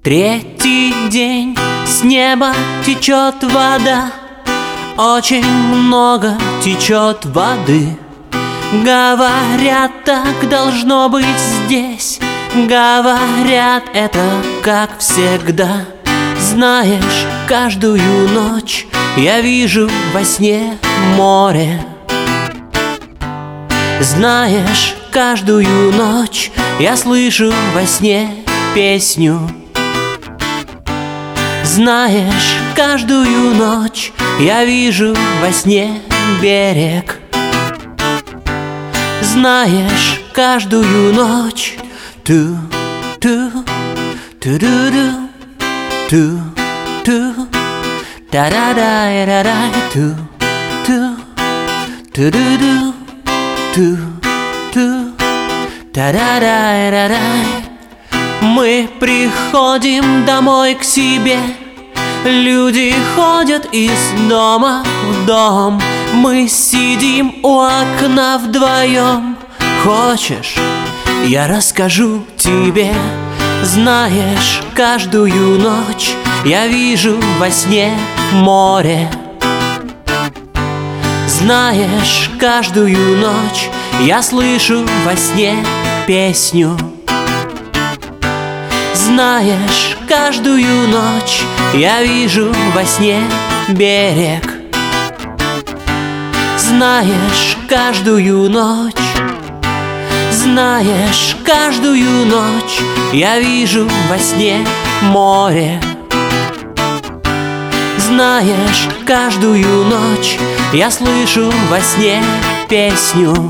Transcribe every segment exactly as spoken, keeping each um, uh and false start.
Третий день, с неба течет вода, очень много течет воды. Говорят, так должно быть здесь, говорят, это как всегда. Знаешь, каждую ночь я вижу во сне море. Знаешь, каждую ночь я слышу во сне песню. Знаешь, каждую ночь я вижу во сне берег. Знаешь, каждую ночь ту ту ту ду ду ту ту та да да да да ту ту ту ду ду ту ту та да да да да. Мы приходим домой к себе, люди ходят из дома в дом. Мы сидим у окна вдвоем. Хочешь, я расскажу тебе? Знаешь, каждую ночь я вижу во сне море. Знаешь, каждую ночь я слышу во сне песню. Знаешь, каждую ночь я вижу во сне берег. Знаешь, каждую ночь, знаешь, каждую ночь я вижу во сне море. Знаешь, каждую ночь я слышу во сне песню.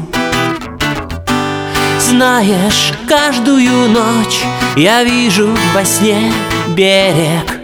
Знаешь, каждую ночь я вижу во сне берег.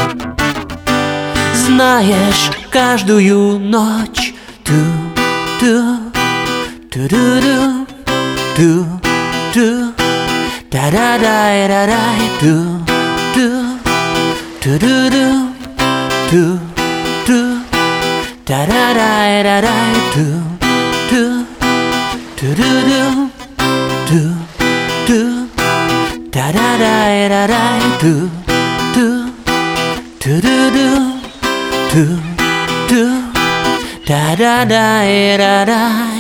Знаешь, каждую ночь ту ту ту ду ду ту ту та да да да да ту ту ту ду ду ту ту та да да да да ту ту ту ду ду ту ту та да да да да ту ту ту ду ду ту ту та да да да да.